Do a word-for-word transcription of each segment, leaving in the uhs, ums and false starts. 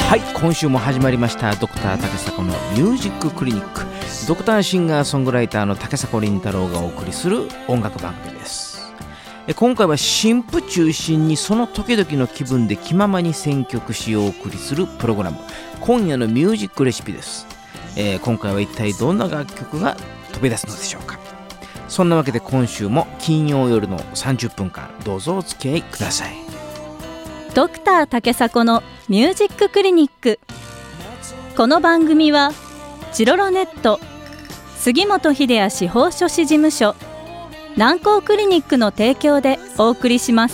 はい、今週も始まりましたドクター竹迫のミュージッククリニック。ドクターシンガーソングライターの竹迫倫太郎がお送りする音楽番組です。え今回は新譜中心にその時々の気分で気ままに選曲しお送りするプログラム、今夜のミュージックレシピです。えー、今回は一体どんな楽曲が飛び出すのでしょうか。そんなわけで今週も金曜夜のさんじゅっぷんかんどうぞお付き合いください。 ドクター竹迫のミュージッククリニック。この番組はチロロネット、杉本秀哉司法書士事務所、南光クリニックの提供でお送りします。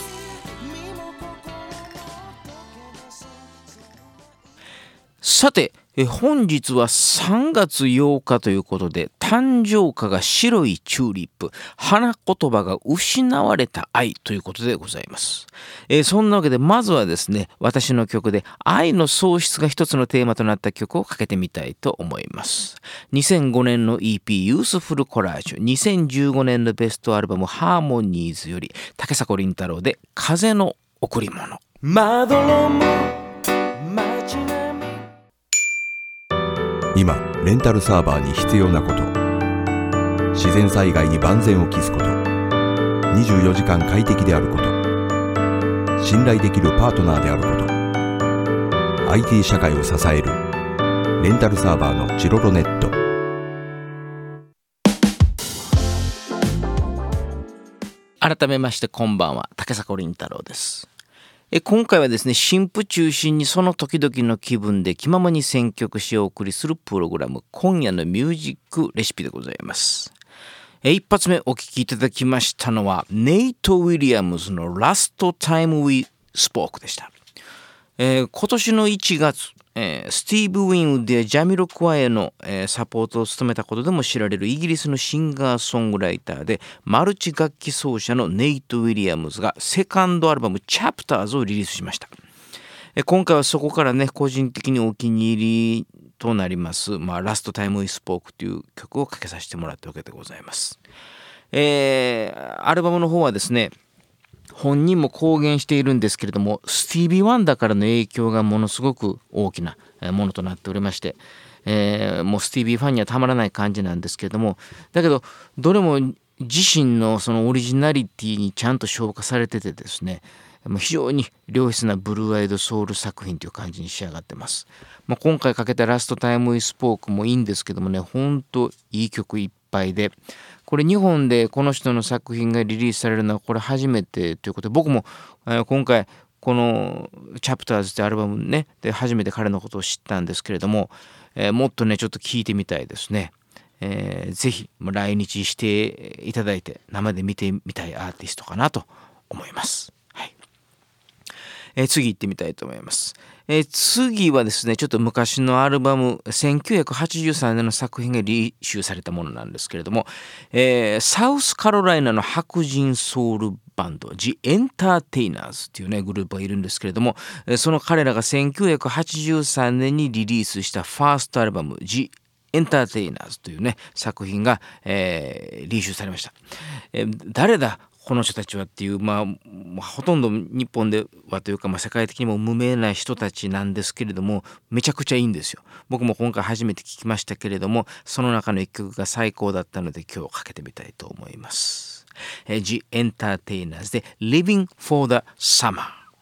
さて、え本日はさんがつようかということで、誕生花が白いチューリップ、花言葉が失われた愛ということでございます。えー、そんなわけでまずはですね、私の曲で愛の喪失が一つのテーマとなった曲をかけてみたいと思います。にせんごねんの イーピー ユースフルコラージュ、にせんじゅうごねんのベストアルバムハーモニーズより竹迫倫太郎で風の贈り物。まどろむ街並み。 今レンタルサーバーに必要なこと、自然災害に万全を期すこと、にじゅうよじかん快適であること、信頼できるパートナーであること、 アイティー 社会を支えるレンタルサーバーのチロロネット。 改めましてこんばんは、竹迫倫太郎です。え今回はですね、新譜中心にその時々の気分で気ままに選曲しお送りするプログラム、今夜のミュージックレシピでございます。え一発目お聴きいただきましたのはネイト・ウィリアムズの Last Time We Spoke でした。えー、今年のいちがつ、えー、スティーブ・ウィンウッドやジャミロクワイの、えー、サポートを務めたことでも知られるイギリスのシンガーソングライターでマルチ楽器奏者のネイト・ウィリアムズがセカンドアルバム Chapters をリリースしました。えー、今回はそこからね、個人的にお気に入りとなります、まあ、Last Time We Spoke という曲をかけさせてもらったわけでございます。えー、アルバムの方はですね、本人も公言しているんですけれども、スティービー・ワンダーからの影響がものすごく大きなものとなっておりまして、えー、もうスティービーファンにはたまらない感じなんですけれども、だけどどれも自身のそのオリジナリティにちゃんと昇華されててですね、非常に良質なブルーアイドソウル作品という感じに仕上がってます。まあ、今回かけたラストタイムウィスポークもいいんですけどもね、本当いい曲いっぱいで、これ日本でこの人の作品がリリースされるのはこれ初めてということで、僕も今回このチャプターズってアルバムねで初めて彼のことを知ったんですけれども、えー、もっとねちょっと聞いてみたいですね。えー、ぜひ来日していただいて生で見てみたいアーティストかなと思います。はい。えー、次行ってみたいと思います。えー、次はですね、ちょっと昔のアルバムせんきゅうひゃくはちじゅうさんねんの作品がリシューされたものなんですけれども、えー、サウスカロライナの白人ソウルバンド The Entertainers っていうねグループがいるんですけれども、その彼らがせんきゅうひゃくはちじゅうさんねんにリリースしたファーストアルバム The Entertainers というね作品が、えー、リリースされました。えー、誰だこの人たちはっていう、まあ、ほとんど日本ではというか、まあ、世界的にも無名な人たちなんですけれども、めちゃくちゃいいんですよ。僕も今回初めて聞きましたけれども、その中の一曲が最高だったので今日かけてみたいと思います。えー、The Entertainers で Living for the Summer。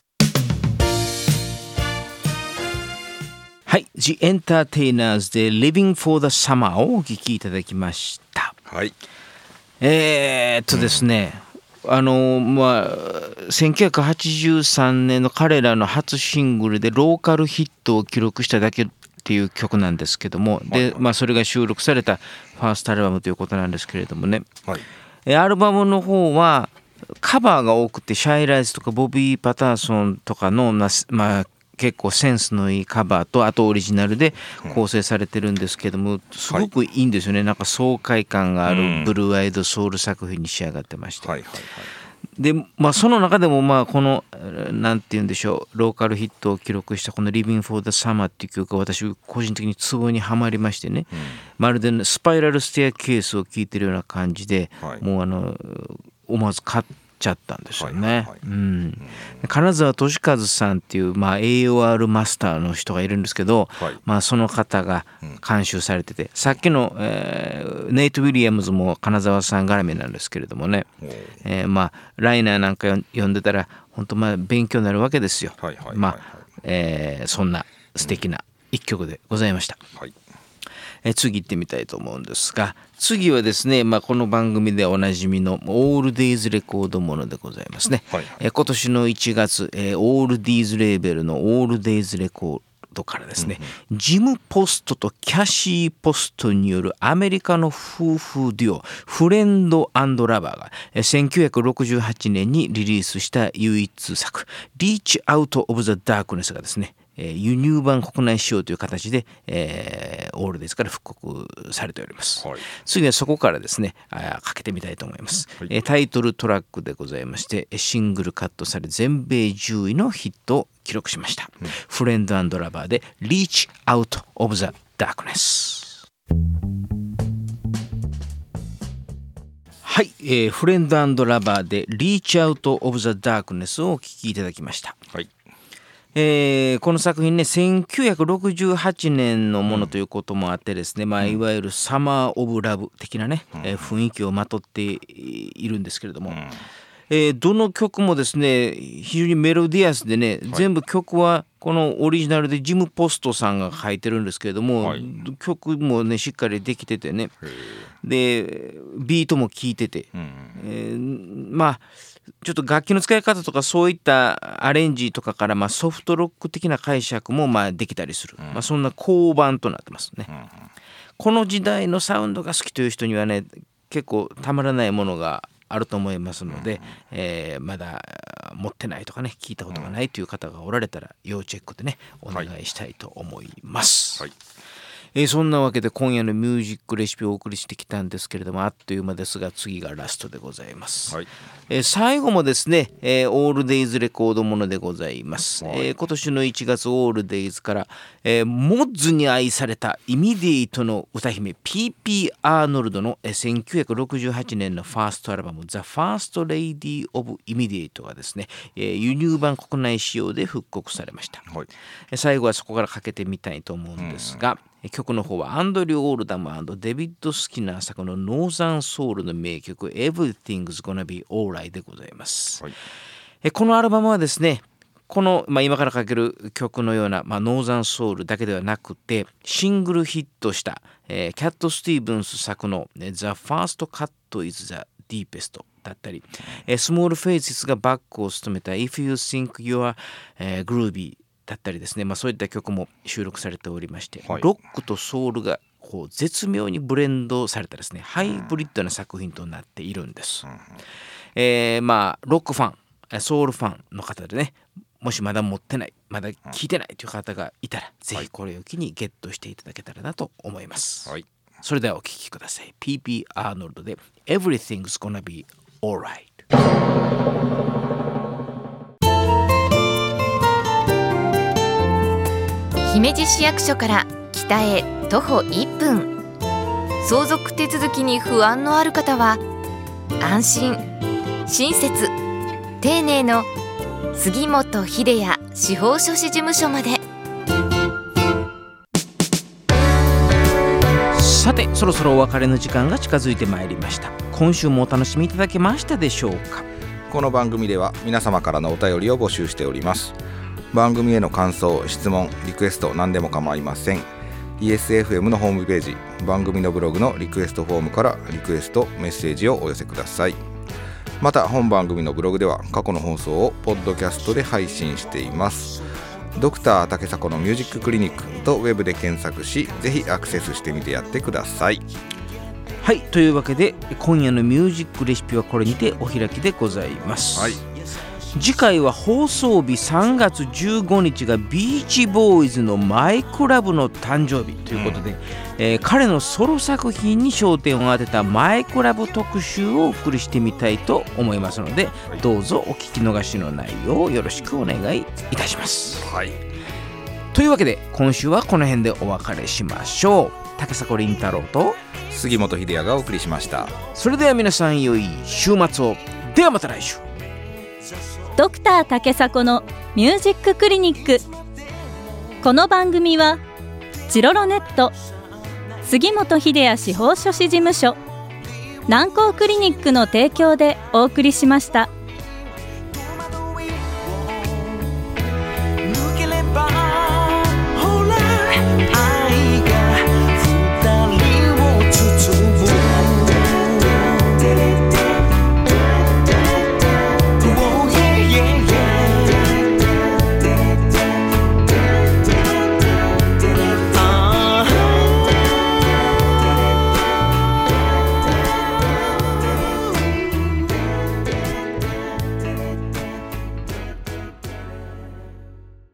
はい、The Entertainers で Living for the Summer をお聴きいただきました。 はい。 えー、っとですね、うんあのまあ、せんきゅうひゃくはちじゅうさんねんの彼らの初シングルでローカルヒットを記録しただけっていう曲なんですけども、で、まあ、それが収録されたファーストアルバムということなんですけれどもね、はい、アルバムの方はカバーが多くてシャイライズとかボビー・パターソンとかの、まあ、結構センスのいいカバーとあとオリジナルで構成されてるんですけども、すごくいいんですよね、はい、なんか爽快感があるブルーアイドソウル作品に仕上がってまして、はいはいはい、で、まあ、その中でもまあこのなんて言うんでしょう、ローカルヒットを記録したこの Living for the Summer っていう曲が私個人的にツボにはまりましてね、うん、まるでスパイラルステアケースを聴いてるような感じで、はい、もうあの思わず買っちゃったんですよね、 はいはいはい、 うん、金沢俊和さんっていう、まあ、エーオーアール マスターの人がいるんですけど、はい、まあ、その方が監修されてて、うん、さっきの、えー、ネイト・ウィリアムズも金沢さん絡みなんですけれどもね、えー、まあライナーなんか読んでたら本当まあ勉強になるわけですよ、はいはいはいはい、まあえー、そんな素敵な一曲でございました、うん、はい、え次行ってみたいと思うんですが、次はですね、まあ、この番組でおなじみのオールディーズレコードものでございますね、はいはい、え今年のいちがつ、えー、オールディーズレーベルのオールディーズレコードからですね、うんうん、ジム・ポストとキャシー・ポストによるアメリカの夫婦デュオフレンド&ラバーがえー、せんきゅうひゃくろくじゅうはちねんにリリースした唯一作リーチ・アウト・オブ・ザ・ダークネスがですね、輸入版国内仕様という形で、えー、オールディーズから復刻されております、はい、次はそこからですねあかけてみたいと思います、はい、タイトルトラックでございましてシングルカットされ全米じゅういのヒットを記録しました、うん、フレンド&ラバーで Reach Out of the Darkness。 はい、えー、フレンド&ラバーで Reach Out of the Darkness をお聴きいただきました、はい、えー、この作品ねせんきゅうひゃくろくじゅうはちねんのものということもあってですね、うん、まあ、いわゆるサマー・オブ・ラブ的なね、うん、えー、雰囲気をまとっているんですけれども、うん、えー、どの曲もですね非常にメロディアスでね、はい、全部曲はこのオリジナルでジム・ポストさんが書いてるんですけれども、はい、曲もねしっかりできててね、でビートも効いてて、うん、えー、まあちょっと楽器の使い方とかそういったアレンジとかから、まあ、ソフトロック的な解釈もまあできたりする、うん、まあ、そんな交番となってますね、うん、この時代のサウンドが好きという人にはね結構たまらないものがあると思いますので、うん、えー、まだ持ってないとかね聞いたことがないという方がおられたら要チェックでねお願いしたいと思います、はいはい、えー、そんなわけで今夜のミュージックレシピをお送りしてきたんですけれどもあっという間ですが次がラストでございます、はい、えー、最後もですね、えー、オールデイズレコードものでございます、はい、えー、今年のいちがつオールデイズから、えー、モッズに愛されたイミディエイトの歌姫 ピーピー アーノルドの、えー、せんきゅうひゃくろくじゅうはちねんのファーストアルバム The First Lady of Immediate がですね、えー、輸入版国内仕様で復刻されました、はい、えー、最後はそこからかけてみたいと思うんですが、うん、曲の方はアンドリュー・オールダム&デビッド・スキナー作のノーザンソウルの名曲 Everything's Gonna Be Alright でございます、はい、えこのアルバムはですねこの、まあ、今からかける曲のような、まあ、ノーザンソウルだけではなくてシングルヒットした、えー、キャット・スティーブンス作の The First Cut is the Deepest だったり、えー、スモール・フェイスがバックを務めた If You Think You're、えー、Groovyだったりですね、まあ、そういった曲も収録されておりまして、はい、ロックとソウルがこう絶妙にブレンドされたですねハイブリッドな作品となっているんです、うん、えー、まあロックファンソウルファンの方でねもしまだ持ってないまだ聞いてないという方がいたら、うん、ぜひこれを機にゲットしていただけたらなと思います、はい、それではお聴きください。 ピーピー アーノルドで Everything's Gonna Be Alright。 姫路市役所から北へ徒歩いっぷん、相続手続きに不安のある方は安心親切丁寧の杉本秀也司法書士事務所まで。 さてそろそろお別れの時間が近づいてまいりました。今週もお楽しみいただけましたでしょうか。 この番組では皆様からのお便りを募集しております。番組への感想、質問、リクエスト何でも構いません。 イーエスエフエム のホームページ、番組のブログのリクエストフォームからリクエスト、メッセージをお寄せください。また本番組のブログでは過去の放送をポッドキャストで配信しています。ドクター竹迫のミュージッククリニックとウェブで検索し、ぜひアクセスしてみてやってください。 はい、というわけで今夜のミュージックレシピはこれにてお開きでございます、はい、次回は放送日さんがつじゅうごにちがビーチボーイズのマイクラブの誕生日ということで、うんえー、彼のソロ作品に焦点を当てたマイクラブ特集をお送りしてみたいと思いますので、はい、どうぞお聞き逃しのないようよろしくお願いいたします、はい、というわけで今週はこの辺でお別れしましょう。竹迫凛太郎と杉本秀也がお送りしました。 それでは皆さん良い週末を。ではまた来週。 ドクター竹迫のミュージッククリニック。この番組はチロロネット、杉本秀哉司法書士事務所、南光クリニックの提供でお送りしました。